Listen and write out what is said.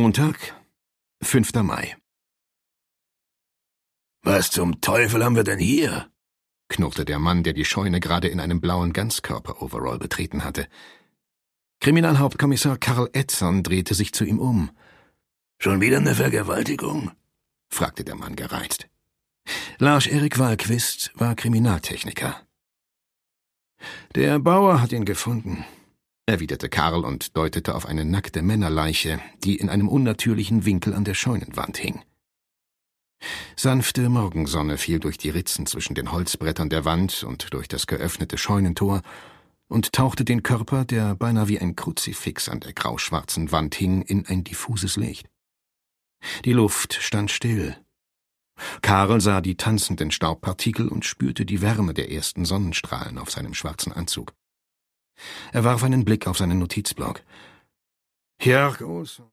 Montag, 5. Mai. »Was zum Teufel haben wir denn hier?« knurrte der Mann, der die Scheune gerade in einem blauen Ganzkörper-Overall betreten hatte. Kriminalhauptkommissar Karl Edson drehte sich zu ihm um. »Schon wieder eine Vergewaltigung?« fragte der Mann gereizt. Lars-Erik Wahlquist war Kriminaltechniker. »Der Bauer hat ihn gefunden«, erwiderte Karl und deutete auf eine nackte Männerleiche, die in einem unnatürlichen Winkel an der Scheunenwand hing. Sanfte Morgensonne fiel durch die Ritzen zwischen den Holzbrettern der Wand und durch das geöffnete Scheunentor und tauchte den Körper, der beinahe wie ein Kruzifix an der grauschwarzen Wand hing, in ein diffuses Licht. Die Luft stand still. Karl sah die tanzenden Staubpartikel und spürte die Wärme der ersten Sonnenstrahlen auf seinem schwarzen Anzug. Er warf einen Blick auf seinen Notizblock. »Ja, groß.